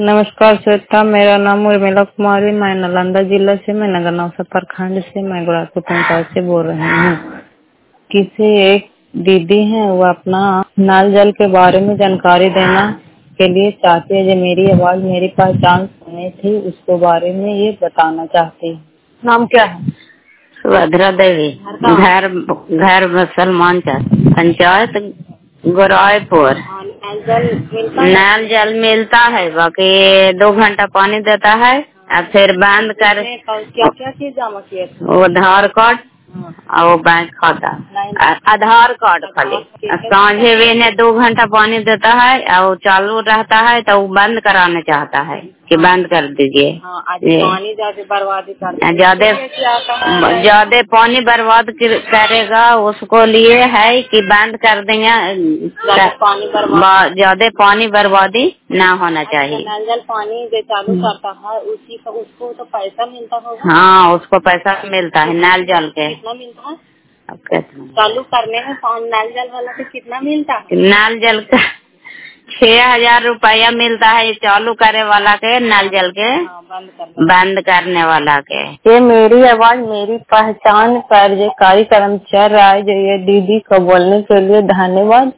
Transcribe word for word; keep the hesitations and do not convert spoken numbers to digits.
नमस्कार श्वेता, मेरा नाम उर्मिला कुमारी, मैं नालंदा जिला से, मैं नगरनौसा प्रखंड से, मैं गुड़ासपुर पंचायत से बोल रही हूँ। किसी एक दीदी हैं, वो अपना नल जल के बारे में जानकारी देना के लिए चाहती है। जो मेरी आवाज मेरी पहचान सुनी थी, उसके बारे में ये बताना चाहती है। नाम क्या है? सुभद्रा देवी। घर घर मुसलमान पंचायत गुरायपुर। नल जल मिलता है, बाकी दो घंटा पानी देता है और फिर बंद कर। क्या क्या चीज जमा किए थे? वो आधार कार्ड और वो बैंक खाता, आधार कार्ड खाली। सांझे वेने दो घंटा पानी देता है और चालू रहता है, तो वो बंद कराना चाहता है कि बंद कर दीजिए। पानी ज्यादा बर्बादी ज्यादा ज्यादा पानी बर्बाद करेगा, उसको लिए है कि बंद कर देंगे। पानी बर्बाद ज्यादा पानी बर्बादी ना होना चाहिए। नल जल पानी जो चालू करता है, उसी का उसको तो पैसा मिलता होगा। हाँ, उसको पैसा मिलता है नल जल के। कितना मिलता है? अब चालू करने में नल जल वाला को कितना मिलता है? नल जल का छह हजार रुपया मिलता है चालू करे वाला के, नल जल के बंद करने बंद करने वाला के। ये मेरी आवाज मेरी पहचान पर जो कार्यक्रम चल रहा है, जो ये दीदी को बोलने के लिए धन्यवाद।